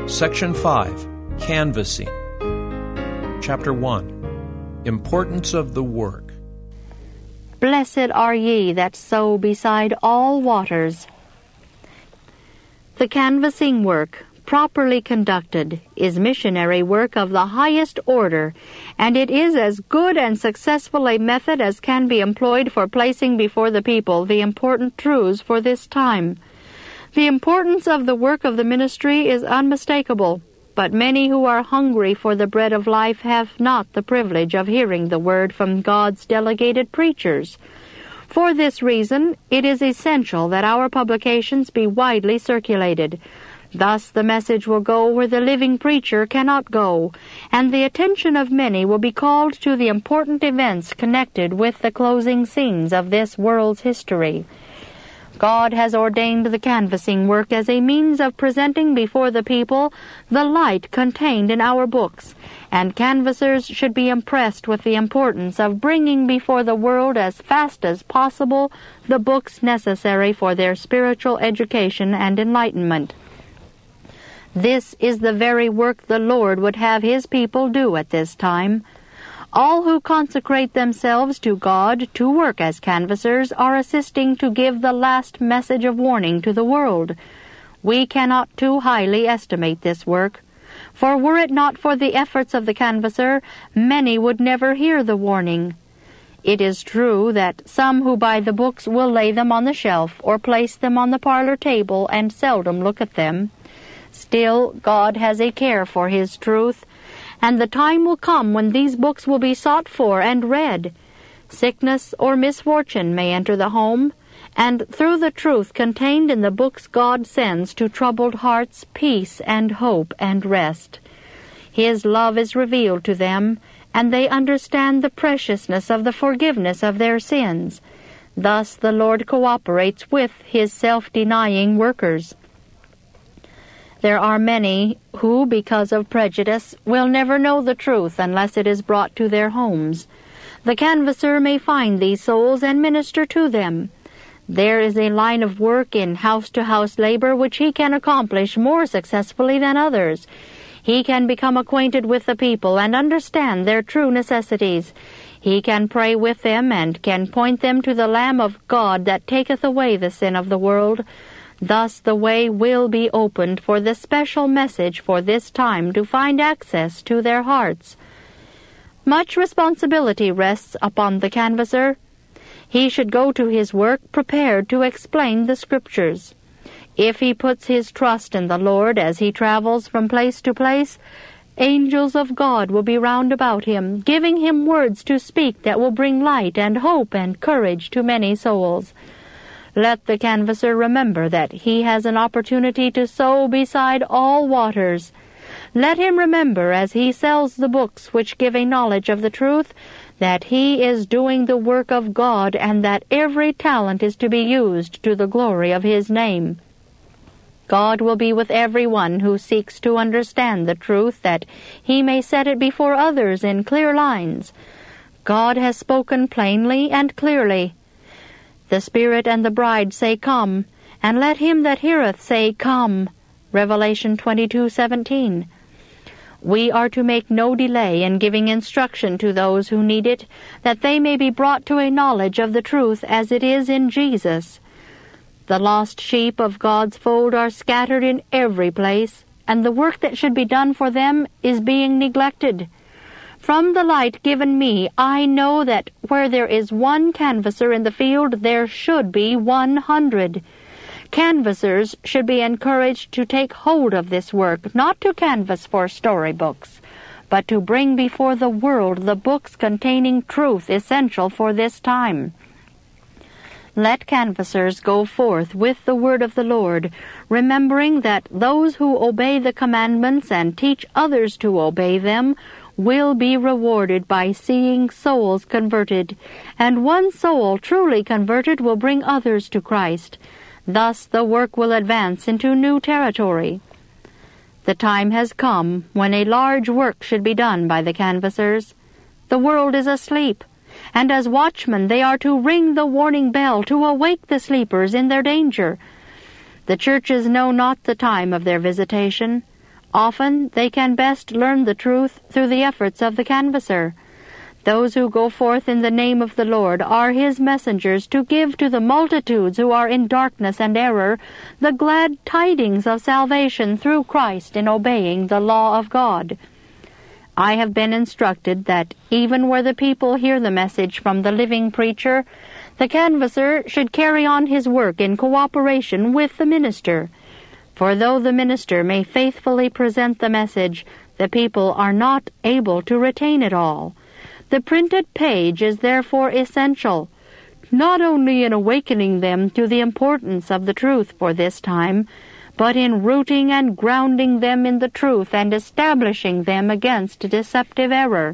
Section 5, Canvassing. Chapter 1, Importance of the Work. Blessed are ye that sow beside all waters. The canvassing work, properly conducted, is missionary work of the highest order, and it is as good and successful a method as can be employed for placing before the people the important truths for this time. The importance of the work of the ministry is unmistakable, but many who are hungry for the bread of life have not the privilege of hearing the word from God's delegated preachers. For this reason, it is essential that our publications be widely circulated. Thus the message will go where the living preacher cannot go, and the attention of many will be called to the important events connected with the closing scenes of this world's history. God has ordained the canvassing work as a means of presenting before the people the light contained in our books, and canvassers should be impressed with the importance of bringing before the world as fast as possible the books necessary for their spiritual education and enlightenment. This is the very work the Lord would have His people do at this time. All who consecrate themselves to God to work as canvassers are assisting to give the last message of warning to the world. We cannot too highly estimate this work, for were it not for the efforts of the canvasser, many would never hear the warning. It is true that some who buy the books will lay them on the shelf or place them on the parlor table and seldom look at them. Still, God has a care for His truth, and the time will come when these books will be sought for and read. Sickness or misfortune may enter the home, and through the truth contained in the books God sends to troubled hearts peace and hope and rest. His love is revealed to them, and they understand the preciousness of the forgiveness of their sins. Thus the Lord cooperates with His self-denying workers. There are many who, because of prejudice, will never know the truth unless it is brought to their homes. The canvasser may find these souls and minister to them. There is a line of work in house-to-house labor which he can accomplish more successfully than others. He can become acquainted with the people and understand their true necessities. He can pray with them and can point them to the Lamb of God that taketh away the sin of the world. Thus the way will be opened for the special message for this time to find access to their hearts. Much responsibility rests upon the canvasser. He should go to his work prepared to explain the Scriptures. If he puts his trust in the Lord as he travels from place to place, angels of God will be round about him, giving him words to speak that will bring light and hope and courage to many souls. Let the canvasser remember that he has an opportunity to sow beside all waters. Let him remember, as he sells the books which give a knowledge of the truth, that he is doing the work of God, and that every talent is to be used to the glory of His name. God will be with every one who seeks to understand the truth, that he may set it before others in clear lines. God has spoken plainly and clearly. The Spirit and the bride say, Come, and let him that heareth say, Come. Revelation 22:17. We are to make no delay in giving instruction to those who need it, that they may be brought to a knowledge of the truth as it is in Jesus. The lost sheep of God's fold are scattered in every place, and the work that should be done for them is being neglected. From the light given me, I know that where there is one canvasser in the field, there should be 100. Canvassers should be encouraged to take hold of this work, not to canvass for storybooks, but to bring before the world the books containing truth essential for this time. Let canvassers go forth with the word of the Lord, remembering that those who obey the commandments and teach others to obey them will be rewarded by seeing souls converted, and one soul truly converted will bring others to Christ. Thus the work will advance into new territory. The time has come when a large work should be done by the canvassers. The world is asleep, and as watchmen they are to ring the warning bell to awake the sleepers in their danger. The churches know not the time of their visitation. Often they can best learn the truth through the efforts of the canvasser. Those who go forth in the name of the Lord are his messengers to give to the multitudes who are in darkness and error the glad tidings of salvation through Christ in obeying the law of God. I have been instructed that even where the people hear the message from the living preacher, the canvasser should carry on his work in cooperation with the minister. For though the minister may faithfully present the message, the people are not able to retain it all. The printed page is therefore essential, not only in awakening them to the importance of the truth for this time, but in rooting and grounding them in the truth and establishing them against deceptive error.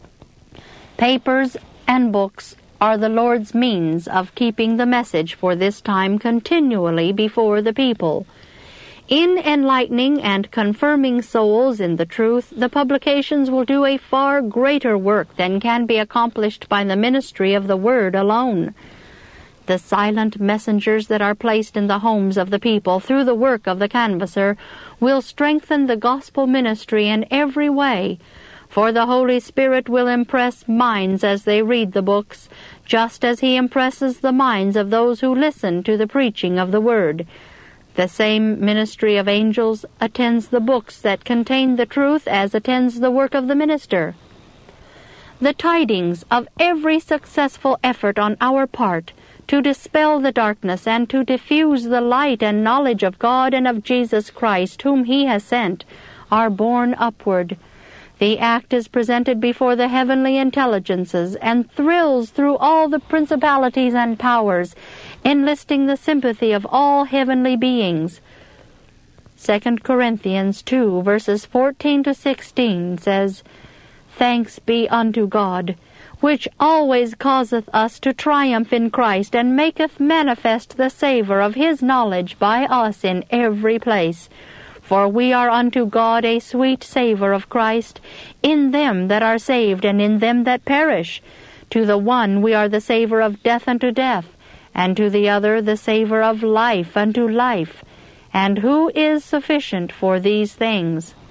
Papers and books are the Lord's means of keeping the message for this time continually before the people. In enlightening and confirming souls in the truth, the publications will do a far greater work than can be accomplished by the ministry of the Word alone. The silent messengers that are placed in the homes of the people through the work of the canvasser will strengthen the gospel ministry in every way, for the Holy Spirit will impress minds as they read the books, just as he impresses the minds of those who listen to the preaching of the Word. The same ministry of angels attends the books that contain the truth as attends the work of the minister. The tidings of every successful effort on our part to dispel the darkness and to diffuse the light and knowledge of God and of Jesus Christ, whom he has sent, are borne upward. The act is presented before the heavenly intelligences and thrills through all the principalities and powers, enlisting the sympathy of all heavenly beings. 2 Corinthians 2, verses 14 to 16 says, "Thanks be unto God, which always causeth us to triumph in Christ, and maketh manifest the savour of his knowledge by us in every place. For we are unto God a sweet savour of Christ in them that are saved and in them that perish. To the one we are the savour of death unto death, and to the other the savour of life unto life. And who is sufficient for these things?"